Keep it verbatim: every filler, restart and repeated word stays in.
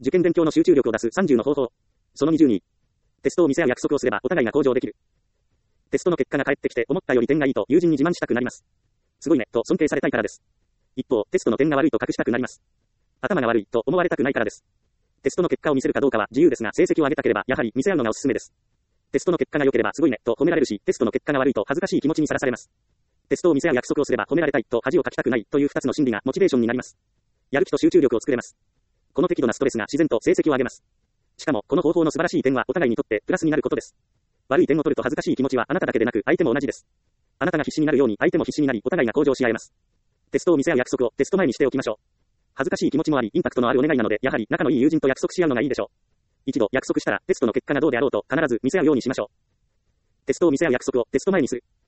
受験勉強の集中力を出すさんじゅうの方法。そのにじゅうに。テストを見せ合う約束をすればお互いが向上できる。テストの結果が返ってきて思ったより点がいいと友人に自慢したくなります。すごいね、と尊敬されたいからです。一方、テストの点が悪いと隠したくなります。頭が悪いと思われたくないからです。テストの結果を見せるかどうかは自由ですが、成績を上げたければやはり見せ合うのがおすすめです。テストの結果が良ければすごいね、と褒められるし、テストの結果が悪いと恥ずかしい気持ちにさらされます。テストを見せ合う約束をすれば褒められたいと恥をかきたくないというふたつの心理がモチベーションになります。やる気と集中力を作れます。この適度なストレスが自然と成績を上げます。しかも、この方法の素晴らしい点はお互いにとってプラスになることです。悪い点を取ると恥ずかしい気持ちはあなただけでなく相手も同じです。あなたが必死になるように相手も必死になりお互いが向上し合えます。テストを見せ合う約束をテスト前にしておきましょう。恥ずかしい気持ちもありインパクトのあるお願いなのでやはり仲のいい友人と約束し合うのがいいでしょう。一度約束したらテストの結果がどうであろうと必ず見せ合うようにしましょう。テストを見せ合う約束をテスト前にする。